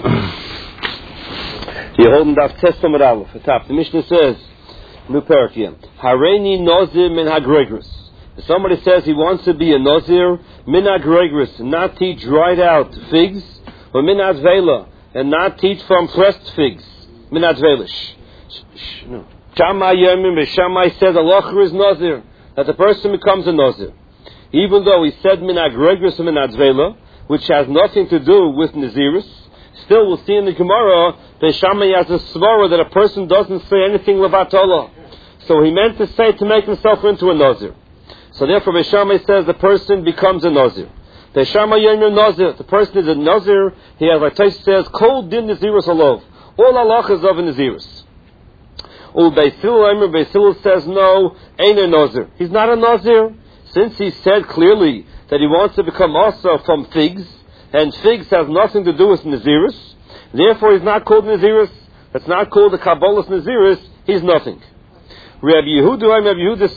You're holding Daf Tesla with Aleph. At top, the Mishnah says, new parakia, Hareini Nozir min hagregris. If somebody says he wants to be a Nozir, min hagregris, not teach dried out figs, or min advela, and not teach from pressed figs. Min advela. Shammai Yomim, Shammai says Allah is Nozir, that the person becomes a Nozir. Even though he said min hagregris and min advela, which has nothing to do with Naziris, still we'll see in the Gemara that Shammai has a svara that a person doesn't say anything levatola. So he meant to say to make himself into a Nazir. So therefore Shammai says the person becomes a Nazir. The Shammai Yomim Nazir, the person is a Nazir, he has, like Taish says, Kol din Naziris alov. All halachas of a Naziris. Beisil says no, ain't a Nazir. He's not a Nazir. Since he said clearly that he wants to become also from figs, and figs has nothing to do with Naziris, therefore he's not called Naziris. That's not called the Kabbalah's Naziris. He's nothing. Rabbi Yehuda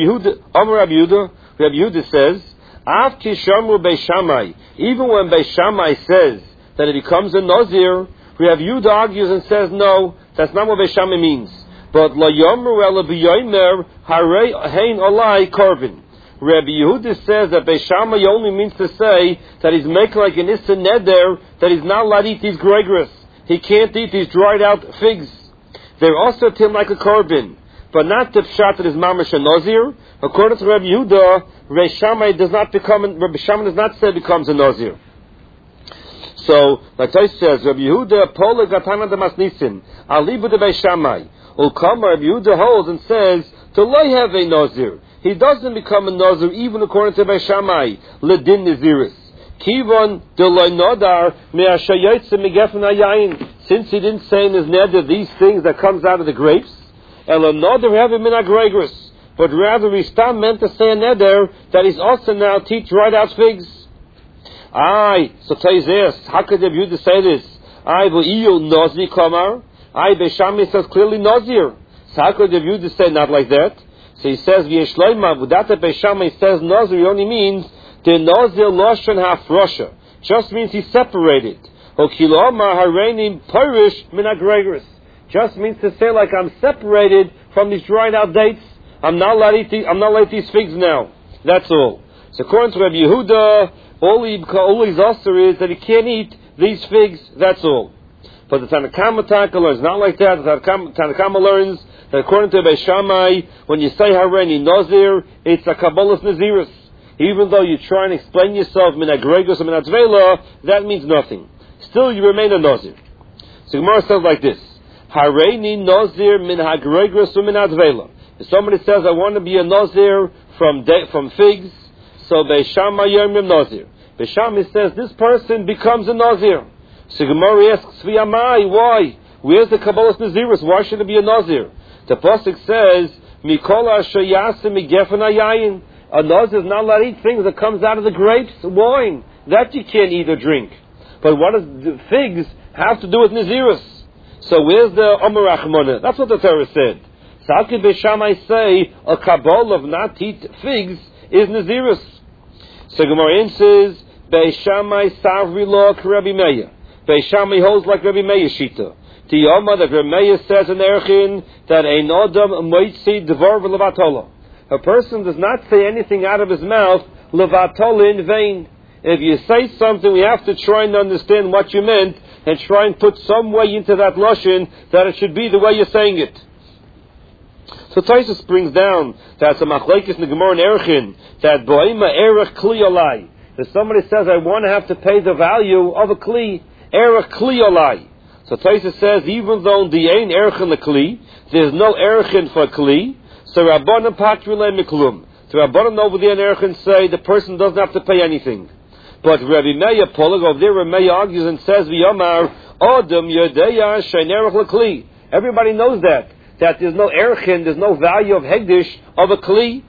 says, Av kishamru Beishamai. Even when Beishamai says that it becomes a Nazir, Rabbi Yehuda argues and says, no, that's not what Beishamai means. But la yomru ela b'yomer harei hein olai korban. Rabbi Yehuda says that Beishamai only means to say that he's making like an Issa Neder, that he's not allowed to eat these gregris. He can't eat these dried out figs. They're also to him like a korban, but not the pshat that is mamash a Nazir. According to Rabbi Yehuda, Rabbi Shammai does not say becomes a Nazir. So, like I says, Rabbi Yehuda, Pola Gatana de Masnisim, Alibu de Beishamai, Ulkama Rabbi Yehuda holds and says, to lay have a Nazir. He doesn't become a Nazir even according to Beishamai, Ledin Naziris. Kivon de loy nodar me'ashayotze megefen hayayin. Since he didn't say in his neder these things that comes out of the grapes, ela nodar have min hagregris, but rather he still meant to say a neder that he's also now teach right out figs. So Taiz how could Rabbi Yehuda say this? V'iyul Nazir kamar. Beishamai says clearly Nazir. So how could Rabbi Yehuda say not like that? So he says, V'yeshloima, V'data Beishamai says Nazir, he only means the Nazir Loshan Hafrosha. Just means he's separated. Okiloma Hareini Pirish Min HaGregris. Just means to say like I'm separated from these dried out dates. I'm not allowed to eat these figs now. That's all. So according to Rabbi Yehuda, all he's also is that he can't eat these figs. That's all. But the Tanakama learns not like that. The Tanakama learns that according to Beishamai, when you say Hareini Nazir, it's a Kabbalah's Naziris. Even though you try and explain yourself min hagregos or min advela, that means nothing. Still, you remain a Nazir. So Gemara says like this: Hareini Nazir min hagregos or min advela. If somebody says, "I want to be a Nazir from figs," so Beishamai Yomim Nazir. Beishamai says this person becomes a Nazir. So Gemara asks, "V'yamai, why? Where's the Kabbalah's Naziris? Why should it be a Nazir?" The pasuk says, "Mikola sheyase migefen hayayin." A Nazir is not allowed to eat things that comes out of the grapes, wine. That you can't eat or drink. But what does the figs have to do with Naziris? So where's the Omer Rachmana? That's what the Torah said. So how could Beishamai say a Kabbalah of not to eat figs is Naziris? So Gemara answers, Beishamai Savri Law Rabbi Meir. Beishamai holds like Rabbi Meir Shita. Tiyama that Rabbi Meir says in Erchin that ein Adam moitzi dvar v'levatola. A person does not say anything out of his mouth levatola in vain. If you say something, we have to try and understand what you meant and try and put some way into that lashon that it should be the way you're saying it. So Taisus brings down that's a machlekes in the Gemara in Erchin that boima erech kli olai. If somebody says I want to have to pay the value of a kli, erech kli olai. So Taisus says even though the ain erchin the kli, there's no erchin for kli. So Rabbanan Patrile Miklum. So Rabbanan over there in Erchin say the person doesn't have to pay anything. But Rabbi Meir Polag over there, Rabbi Meir argues and says, V'yomar Adam Yodeya Sheinerach L'Kli. Everybody knows that there's no Erchin, there's no value of Hegdish of a Kli.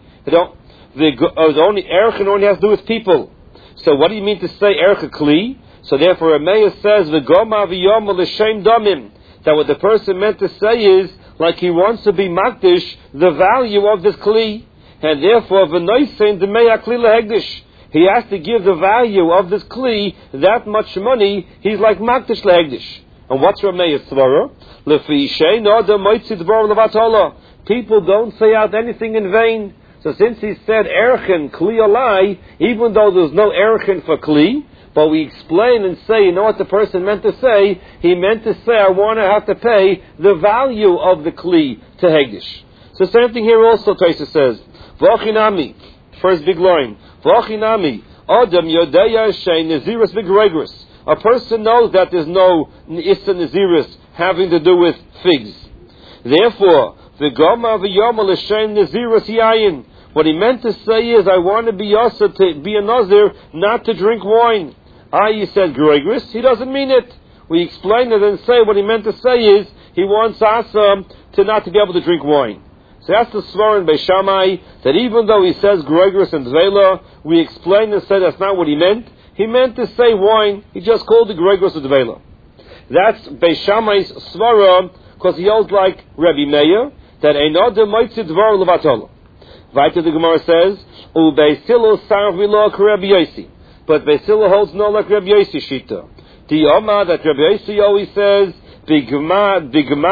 Erchin only has to do with people. So what do you mean to say Erchin Kli? So therefore Rabbi Meir says, V'goma V'yomar L'Shem Damim. That what the person meant to say is, like he wants to be makdish the value of this kli, and therefore v'noisen demei akli lehegdish. he has to give the value of this kli that much money. He's like makdish lehegdish. And what's Rameya's svara? Lefi she'eino adam moitzi dvar levatola. People don't say out anything in vain. So since he said erchen kli alai, even though there's no erchen for kli, but we explain and say, you know what the person meant to say? He meant to say, I want to have to pay the value of the kli to hegdish. So same thing here also, Taisa says, V'ochinami, first big line, V'ochinami, Adam yodeya shein naziris v'gregris. A person knows that there's no issa naziris having to do with figs. Therefore, v'goma v'yoma l'shein naziris yayin. What he meant to say is, I want to be also to be a nazir, not to drink wine. He said gregris. He doesn't mean it. We explain it and say what he meant to say is, he wants us to not to be able to drink wine. So that's the svara in Beis Shammai, that even though he says gregris and dvela, we explain and say that's not what he meant. He meant to say wine. He just called it gregris or dvela. That's Beis Shammai's svara, because he holds like Rabbi Meir, that ein adam moitzi dvar levatola. Weiter the Gemara says, Beis Hillel sarv v'lo k'Rabbi Yossi. But Beis Hillel holds no like Rabbi Yossi shita. The Oma that Rabbi Yossi always says, Bigmar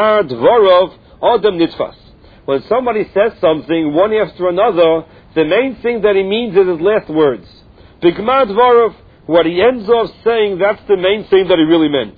dvorov adam nitfas. When somebody says something one after another, the main thing that he means is his last words. Bigmar dvorov, what he ends off saying, that's the main thing that he really meant.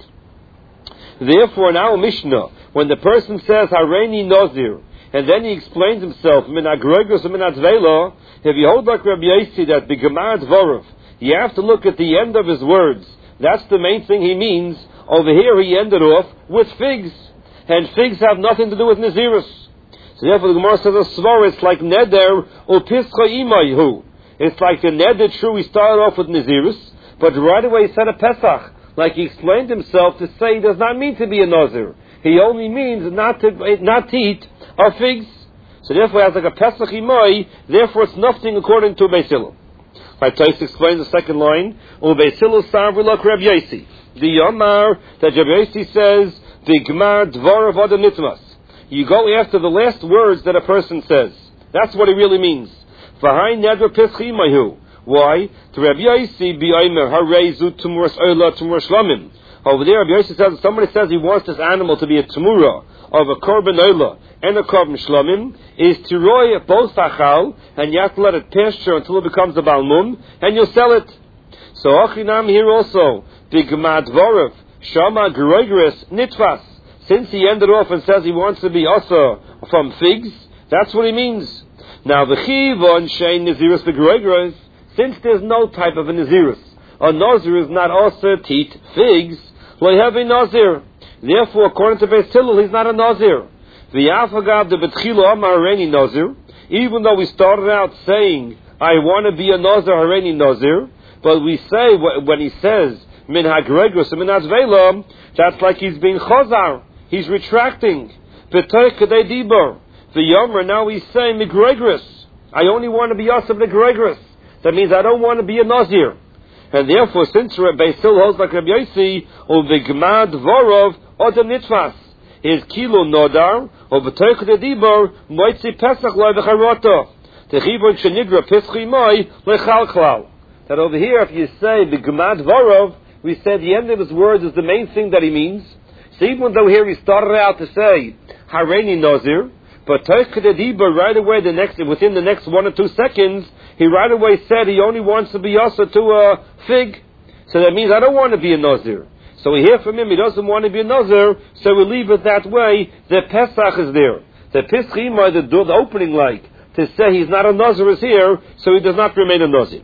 Therefore, in our Mishnah, when the person says Hareini Nazir, and then he explains himself, Min HaGregos and Min HaDvela, if you hold like Rabbi Yossi that B'Gemar Dvorov, you have to look at the end of his words. That's the main thing he means. Over here he ended off with figs. And figs have nothing to do with Nazirus. So therefore the Gemara says a Svar, it's like Neder or Pischa Imayhu. It's like the Neder, true, he started off with Nazirus, but right away he said a Pesach. Like he explained himself to say he does not mean to be a Nazir. He only means not to eat are figs. So therefore it has like a Pesach Imai, therefore it's nothing according to Beis Hillel. Like Tais explains the second line, Beis Hillel Sarvilok Rabbi Yossi. The Yomar that Rabbi Yossi says, Bigmar Dvorav Adam Nitmas. You go after the last words that a person says. That's what it really means. V'hai Nedra Pesach Imayu. Why? To Rabbi Yossi B'Omer Hareizu Tumuras Oila Tumuras Shlamim. Over there, Rabbi Yossi says, somebody says he wants this animal to be a Tumura of a Korban Oila and a Korban Shlamim, is to roy both achal, and you have to let it pasture until it becomes a balmum, and you'll sell it. So Achinam here also, Bigmad Vorev, Shama Geroigris Nitfas. Since he ended off and says he wants to be also from figs, that's what he means. Now the Chivon Shein Nazirus Begeroigris, since there's no type of a Nazirus, a Nazir is not also to eat figs, lo have a Nazir. Therefore, according to Beis Hillel, he's not a Nazir. V'yafagav de betchilo amar hareini Nazir. Even though we started out saying, I want to be a Nazir, hareini Nazir, but we say, when he says, min hagregos and min hazvela, that's like he's being chazar. He's retracting. V'toich kadei dibur. V'yomer, now he's saying, migregos. I only want to be Yosef Negregos. That means I don't want to be a Nazir. And therefore, since Beis Hillel holds like Rabbi Yossi, Uvigmad Vorov Odem Nitfas, is Kilo Nodar, or B'toich Dedibor, Moitzi Pesach Loi V'charoto, Techibor Shenigra Peschi Moi Lechal Klal. That over here, if you say B'gmad Vorov, we said the end of his words is the main thing that he means. So even though here he started out to say Hareini Nazir, but Toich Dedibor right away within the next 1 or 2 seconds, he right away said he only wants to be also to a fig. So that means I don't want to be a Nazir. So we hear from him, he doesn't want to be a Nazir, so we leave it that way. The Pesach is there. The Pischima, the opening light, to say he's not a Nazir is here, so he does not remain a Nazir.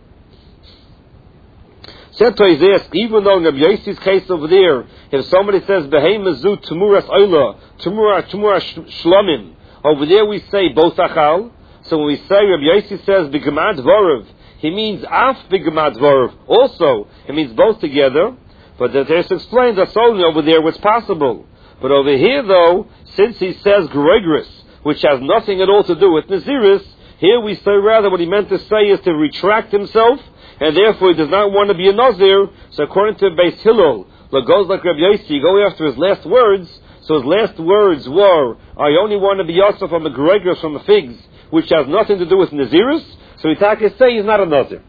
Seto is asked, even though in Rabbi Yossi's case over there, if somebody says, Behemazu Tumuras Oila, Tumura Shlamim, over there we say both achal. So when we say Rabbi Yossi says B'Gemad Dvorav, he means Af B'Gemad Dvorav. Also, it means both together. But the Teres explains that's only over there what's possible. But over here, though, since he says Gregris, which has nothing at all to do with Naziris, here we say rather what he meant to say is to retract himself, and therefore he does not want to be a Nazir. So according to Beis Hillel, it goes like Rabbi Yossi, go after his last words. So his last words were, I only want to be Yosef from the Gregris, from the figs, which has nothing to do with Nazirus. So we can say he's not a Nazir.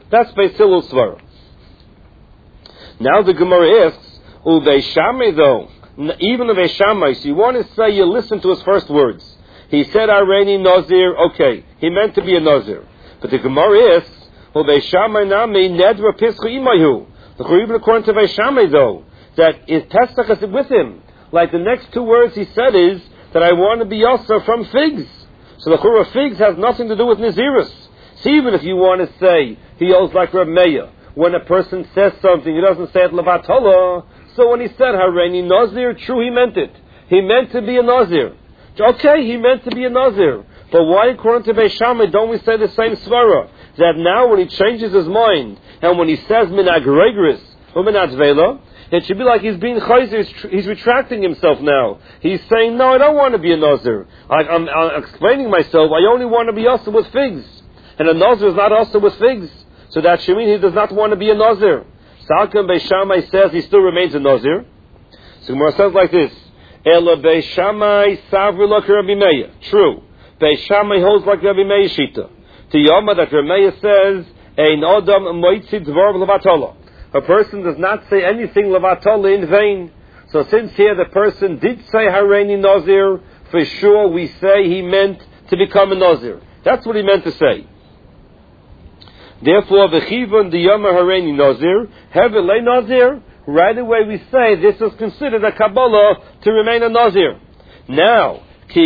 That's Beis Hillel Svara. Now the Gemara asks, Beis Shammai though, even the Beis Shammai, so you want to say you listen to his first words. He said, Areni Nazir, okay, he meant to be a Nazir. But the Gemara asks, Beis Shammai nami nedra pischu imayu. Even according to Beis Shammai though, that is Pesach is with him. Like the next two words he said is, that I want to be Yosef from figs. So the Chura figs has nothing to do with Nazirus. So even if you want to say, he owes like Reb Meir, when a person says something, he doesn't say it Levatola. So when he said Hareni Nazir, true, he meant it. He meant to be a Nazir. Okay, he meant to be a Nazir. But why, according to Beis Shammai, don't we say the same svara? That now when he changes his mind, and when he says Minag Regris, or Minag Vela, it should be like he's being chayzer, he's retracting himself now. He's saying, no, I don't want to be a Nazir. I'm explaining myself, I only want to be also with figs. And a Nazir is not also with figs. So that should mean he does not want to be a Nazir. Salkam Beis Shammai says he still remains a Nazir. So Gemara says like this, Ela Beis Shammai Savri Laka Rabbi Meir. True. Beis Shammai holds like Rabbi Meir Shita. To Yoma that Rabbi Meir says, Ein Adam Moitzi Dvar Levatola. A person does not say anything Levatola in vain. So since here the person did say Hareni Nazir, for sure we say he meant to become a Nazir. That's what he meant to say. Therefore, v'chivon diyama hareni nazir, hevelei nazir. Right away, we say this is considered a kabbalah to remain a nazir. Now,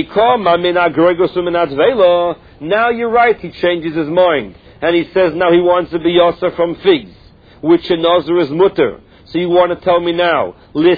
now you're right. He changes his mind and he says now he wants to be yosef from figs, which a nazir is mutter. So you want to tell me now,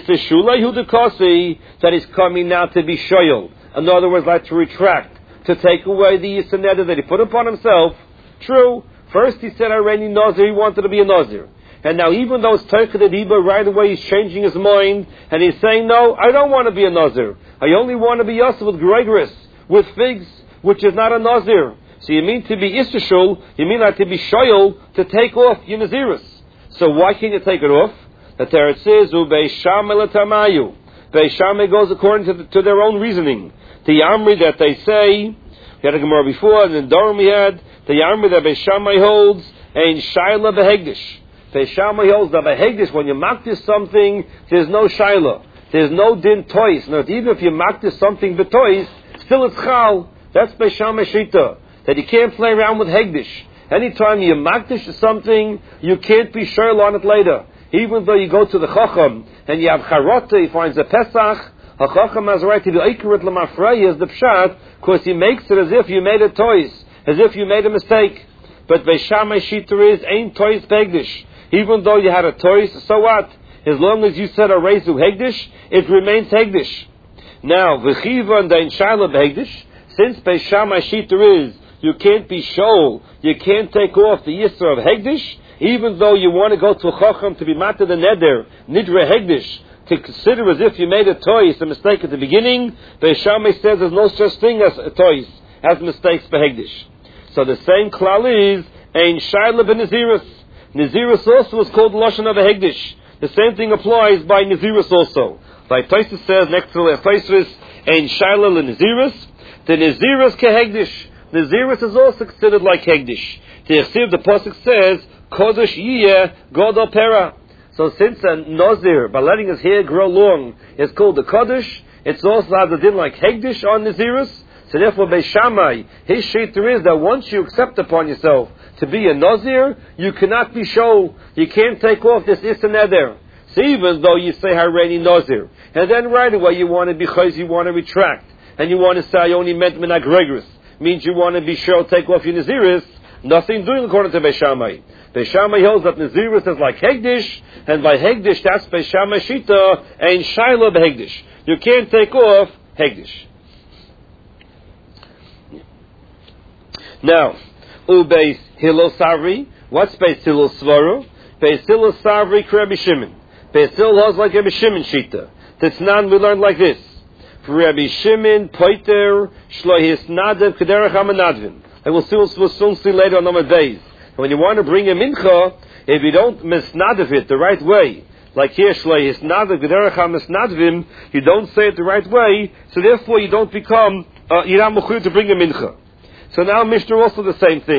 that he's coming now to be shoyel. In other words, like to retract, to take away the yisaneda that he put upon himself. True. First he said Hareni Nazir, he wanted to be a Nazir. And now even though it's Teichad Iba, right away he's changing his mind, and he's saying, no, I don't want to be a Nazir. I only want to be Yosef with Gregorus, with figs, which is not a Nazir. So you mean to be Issachul, you mean like to be Shoyal, to take off your Nazirus. So why can't you take it off? The Teretz says, Beis Shammai l'tamayu. Beis Shammai goes according to their own reasoning. The Yamri that they say, we had a Gemara before, and in Durham we had, the Yamri that Beis Shammai holds, Ein Shaila Behegdish. Beis Shammai holds that Behegdish, when you maktis something, there's no Shaila. There's no din tois. Now, even if you maktis something betois, still it's Chal. That's Beis Shammai Shita. That you can't play around with Hegdish. Anytime you makdish something, you can't be Shail on it later. Even though you go to the Chacham, and you have Charota, he finds a Pesach, a Chacham has a right to be Eikerit L'mafrei, as the Pshat, because he makes it as if you made a tois. As if you made a mistake. But Beis Shammai Shita is ain't toys Hegdish. Even though you had a toys, so what? As long as you said a Rezu Hegdish, it remains Hegdish. Now, V'chiva and Ein Shaila Behegdish, since Beis Shammai Shita is, you can't be Shol, you can't take off the Yisra of Hegdish, even though you want to go to a Chacham to be Mata the Neder, Nidra Hegdish, to consider as if you made a toys, a mistake at the beginning, Beis Shammai says there's no such thing as a toys, as mistakes for Hegdish. So the same klal is Ein Shaila b'Nazirus. Nazirus also is called Lashon of a Hegdish. The same thing applies by Nazirus also. Like Tosfos says next to the Tosfos, Ein Shaila l'Nazirus. The Nazirus ke-Hegdish. Nazirus is also considered like Hegdish. The pasuk says Kodesh Yiyeh Godol Pera. So since a Nazir, by letting his hair grow long, is called the Kodesh, it's also has a din like Hegdish on Nazirus. So therefore, Beis Shammai, his shita is that once you accept upon yourself to be a Nazir, you cannot be Shol. You can't take off this Issa Neder. So even though you say Hareni Nazir, and then right away you want to be Chayz, you want to retract, and you want to say I only meant Minag Regris, means you want to be Shol, take off your Naziris, nothing doing according to Beis Shammai. Beis Shammai holds that Naziris is like Hegdish, and by Hegdish, that's Beis Shammai Shita, Ein Shaila b'Hegdish. You can't take off Hegdish. Now, Beis Hillel Savri, what's Beis Hillel Svaru? Beis Hillel Savri Rabbi Shimon. Beis Hillel holds like Rabbi Shimon Shita. Tatznan we learned like this. For Rabbi Shimon, Poiter, Shlohis Nadev, Kederach HaManadvin. And we'll soon see later on Amud Beis. When you want to bring a mincha, if you don't misnadev it the right way, like here, Shlohis Nadev, Kederach HaMasnadvim, you don't say it the right way, so therefore you don't become, you're not mechuyev to bring a mincha. So now Mishnah also the same thing.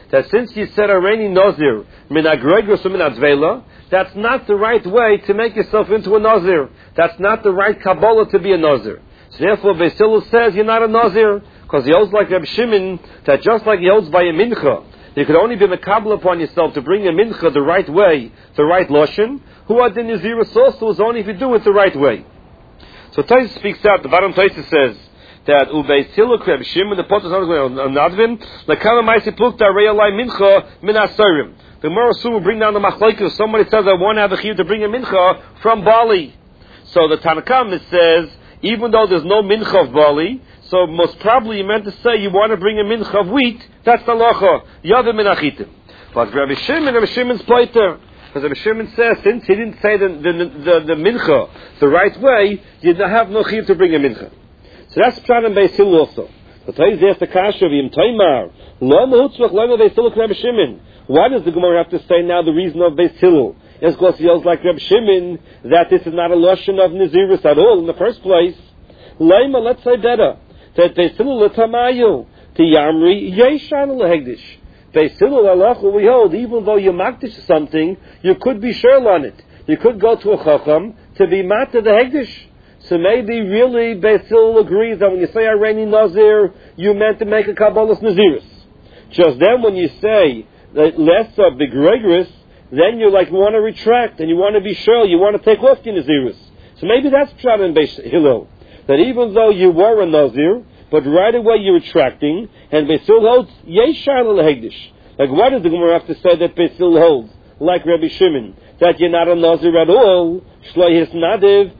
that since you said Areni Nazir, min agregros min advela, that's not the right way to make yourself into a Nazir. That's not the right Kabbalah to be a Nazir. So therefore, Beis Hillel says you're not a Nazir, because he holds like Reb Shimon, that just like he holds by a mincha, you could only be makabel upon yourself to bring a mincha the right way, the right lashon. Who are the Naziris also is only if you do it the right way. So Tosfos speaks out. The bottom Tosfos says that Beis Hillel Reb Shimon the potos on Nadvin lekama ma'aseh plukta reyalai mincha min asarim. The Gemara soon will bring down the machlokes. Somebody says I want to have a chiyuv to bring a mincha from Bali. So the Tanakhama says even though there's no mincha of Bali, so most probably you meant to say you want to bring a mincha of wheat. That's the lacha. Yavim minachitim. But Rabbi Shimon's pleiter. Because Rabbi Shimon says, since he didn't say the mincha the right way, you have no chiyuv to bring a mincha. So that's pshat in Beis Hillel also. So Tosfos asks the kasha of Yim Taimar, Lo mehutzvach lo Beis Hillel Rabbi Shimon. Why does the Gemara have to say now the reason of Beis Hillel? It's because he holds like Rabbi Shimon that this is not a lashon of Naziris at all in the first place. Leima, let's say better. That Beis Hillel l'tamayu to Yamri Yeshan l'hegdish. Beis Hillel halacha we hold, even though you makdish something, you could be sure on it. You could go to a chacham to be mat to the hegdish. So maybe really Beis Hillel agrees that when you say Areni Nazir, you meant to make a Kabbalah's Naziris. Just then when you say that less of the Gregorus, then you want to retract and you want to be sure, you want to take off your Naziris. So maybe that's pshat in Beis Hillel. That even though you were a Nazir, but right away you're retracting, and Beis Hillel holds Yeshar l'hegdish. Like why does the Gemara have to say that Beis Hillel holds, like Rabbi Shimon, that you're not a Nazir at all? Shloihis nadiv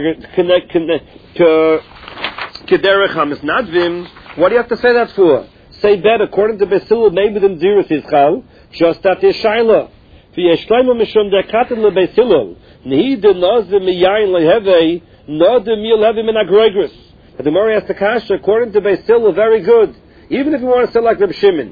kederech hamis nadvim. What do you have to say that for? Say that according to Beis Hillel, maybe the Naziris is chal, just that is shaila. V'yeshleimu mishum dekatin leBeis Hillel nihi de nazir miyayin lehevei nadim yilhevi min agregris. The Gemara has the kasha according to Beis Hillel very good. Even if you want to say like Reb Shimon,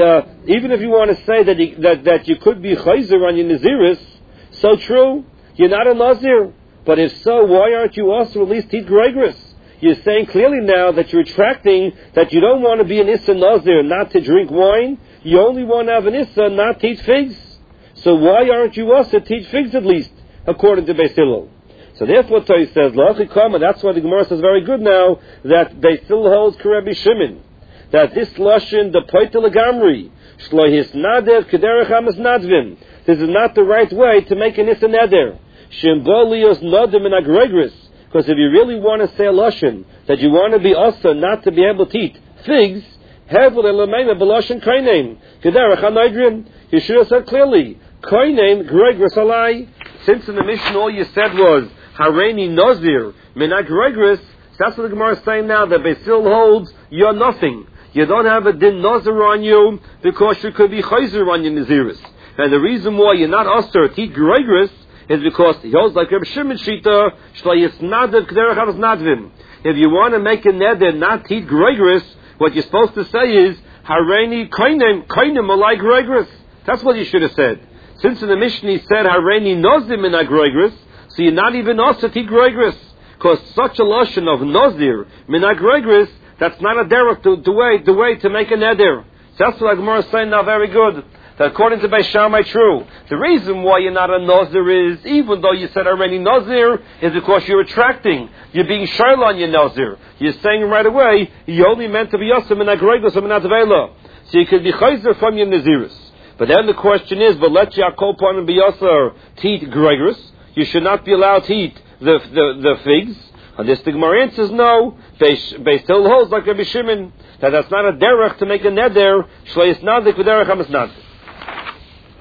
even if you want to say that you could be chayzer on your Naziris, so true, you're not a Nazir. But if so, why aren't you also at least eat Gregris? You're saying clearly now that you're retracting that you don't want to be an Issa Nazir, not to drink wine. You only want to have an Issa, not to eat figs. So why aren't you also to eat figs at least, according to Beis Hillel? So therefore, Tosfos says, that's why the Gemara says very good now, that Beis Hillel holds Rabbi Shimon, that this lashon, the poitel legamri, shlohis nadev kederech hamas nadvim, this is not the right way to make an issa neder. Shimbolios nadim in agregris, because if you really want to say a lashon, that you want to be asa, not to be able to eat figs, hevel elameina b'lashon kainem, kederech hanaydrin, you should have said clearly, kainem gregris alai. Since in the mission all you said was, Hareni Nazir, Minag Regris, that's what the Gemara is saying now, that Beis Hillel holds, you're nothing. You don't have a din Nazir on you, because you could be Chayzer on your Naziris. And the reason why you're not Oster to eat Regris, is because he holds like Reb Shimon Shita, Shlayis Nadav K'derech Havas Nadvim. If you want to make a neder not to eat Regris, what you're supposed to say is, Hareni Kainem Alai Regris. That's what you should have said. Since in the Mishnah he said, Hareni Nazir Minag Regris, so you're not even also to eat Gregris. Because such a lashon of Nazir, Minag Gregris, that's not a derech, the way to make a neder. So that's what the Gemara is saying now very good. That according to Beis Shammai, true. The reason why you're not a Nazir is, even though you said already Nazir, is because you're retracting. You're being shayla on your Nazir. You're saying right away, you only meant to be Yasser Minag Gregris or Minag Vela. So you could be chayzer from your Naziris. But then the question is, but let Yaakov Panim be Yasser to eat Gregris. You should not be allowed to eat the figs. On this, the Gemara answers no. Beis Hillel holds like Rabbi Shimon that that's not a derech to make a neder. Shleis nadik v'derech hamas nadik.